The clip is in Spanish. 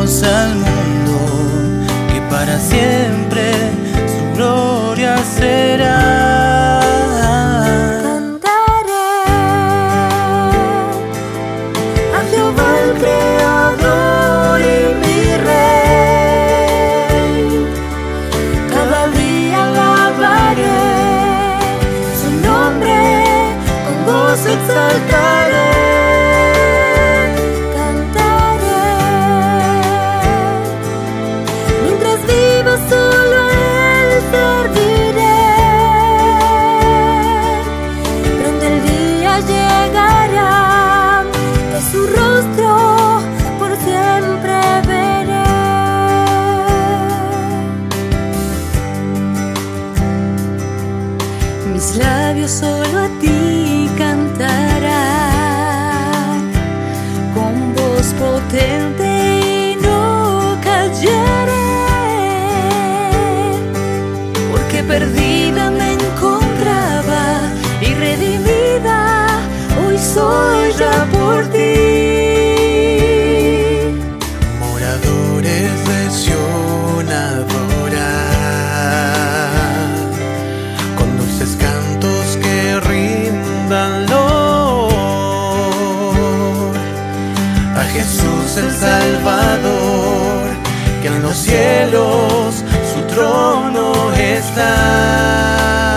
daremos al mundo que para siempre su gloria será. Cantaré a Jehová el Creador y mi Rey. Cada día alabaré su nombre, con gozo exaltaré. Solo a Él serviré. Pronto el día llegará, que su rostro por siempre veré. Mis labios solo a ti cantarán, con voz potente y no callaré. Perdida me encontraba y redimida hoy soy ya por ti. Moradores de Sión adorar, con dulces cantos que rindan loor a Jesús el Salvador, que en los cielos su trono está.